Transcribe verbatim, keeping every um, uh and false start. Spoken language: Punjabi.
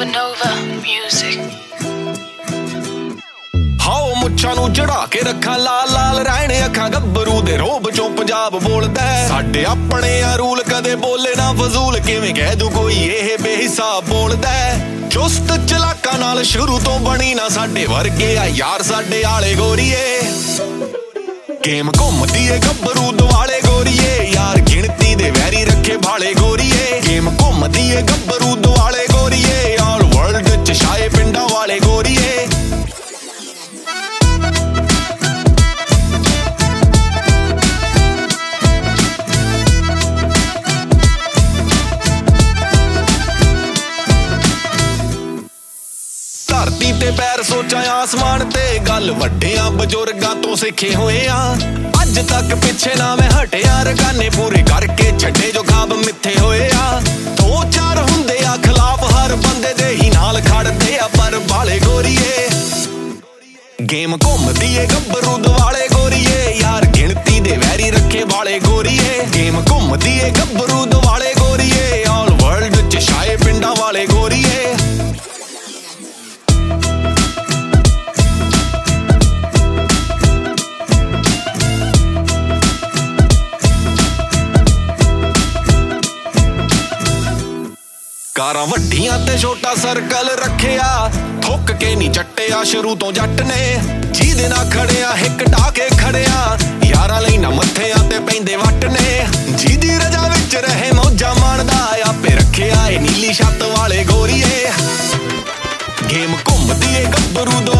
Nova Music। ਹਾਓ ਮੁੱਛਾਂ ਨੂੰ ਚੜਾ ਕੇ ਰੱਖਾਂ ਲਾਲ ਲਾਲ ਰਹਿਣ ਅੱਖਾਂ ਗੱਭਰੂ ਦੇ ਰੋਬ ਚੋਂ ਪੰਜਾਬ ਬੋਲਦਾ ਸਾਡੇ ਆਪਣੇ ਆ ਰੂਲ ਕਦੇ ਬੋਲੇ ਨਾ ਫਜ਼ੂਲ ਕਿਵੇਂ ਕਹਿ ਦੂ ਕੋਈ ਇਹ ਬੇਹਿਸਾਬ ਬੋਲਦਾ ਚੁਸਤ ਚਲਾਕਾਂ ਨਾਲ ਸ਼ੁਰੂ ਤੋਂ ਬਣੀ ਨਾ ਸਾਡੇ ਵਰਗੇ ਆ ਯਾਰ ਸਾਡੇ ਆਲੇ ਗੋਰੀਏ ਗੇਮ ਘੁੰਮਦੀ ਏ ਗੱਭਰੂ ਦੁਆਲੇ ਗੋਰੀਏ ਯਾਰ ਗਿਣਤੀ ਦੇ ਵੈਰੀ ਰੱਖੇ ਭਾਲੇ ਗੋਰੀਏ ਗੇਮ ਘੁੰਮਦੀ ਏ ਗੱਭਰੂ ਦੁਆਲੇ ਗੋਰੀਏ ਆਲ ਵਰਲਡ ਚ ਛਾਏ ਪਿੰਡਾਂ ਵਾਲੇ ਗੋਰੀਏ ਧਰਤੀ ਤੇ ਪੈਰ ਸੋਚਾਂ ਆਸਮਾਨ ਤੇ ਗੱਲ ਵੱਡਿਆਂ ਬਜ਼ੁਰਗਾਂ ਤੋਂ ਸਿੱਖੇ ਹੋਏ ਆ ਅੱਜ ਤੱਕ ਪਿੱਛੇ ਨਾ ਮੈਂ ਹਟਿਆ ਰਕਾਨੇ ਪੂਰੇ ਕਰਕੇ ਛੱਡੇ ਜੋ ਖਾਬ ਮਿੱਥੇ ਹੋਏ ਆ ਦੋ ਚਾਰ ਹੁੰਦੇ ਆ ਖਿਲਾਫ ਹਰ ਬੰਦੇ ਦੇ ਹੀ ਨਾਲ ਖੜਦੇ ਆ ਪਰ ਬਾਲੇ ਗੋਰੀਏ ਗੇਮ ਘੁੰਮਦੀ ਏ ਗੱਭਰੂ ਦੁਆਲੇ ਗੋਰੀਏ ਯਾਰ ਗਿਣਤੀ ਦੇ ਵੈਰੀ ਰੱਖੇ ਵਾਲੇ ਗੋਰੀਏ ਗੇਮ ਘੁੰਮਦੀ ਏ ਗੱਭਰੂ ਦੁਆਲੇ ਗੋਰੀਏ ਆਲ ਵਰਲਡ ਚ ਛਾਏ ਪਿੰਡਾਂ ਵਾਲੇ ਗੋਰੀਏ ਕਾਰਾਂ ਵੱਡੀਆਂ ਤੇ ਛੋਟਾ ਸਰਕਲ ਰੱਖਿਆ ਥੁੱਕ ਕੇ ਨੀ ਚੱਟਿਆ ਸ਼ੁਰੂ ਤੋਂ ਜੱਟ ਨੇ ਜਿਹਦੇ ਨਾਲ ਖੜਿਆ ਹਿੱਕ ਢਾ ਕੇ ਖੜਿਆ ਯਾਰਾਂ ਲਈ ਨਾ ਮੱਥਿਆਂ ਤੇ ਪੈਂਦੇ ਵੱਟ ਨੇ ਜਿਹਦੀ ਰਜਾ ਵਿੱਚ ਰਹੇ ਮੌਜਾਂ ਮਾਣਦਾ ਆਪੇ ਰੱਖਿਆ ਏ ਨੀਲੀ ਛੱਤ ਵਾਲੇ ਗੋਰੀਏ ਗੇਮ ਘੁੰਮਦੀ ਏ ਗੱਭਰੂ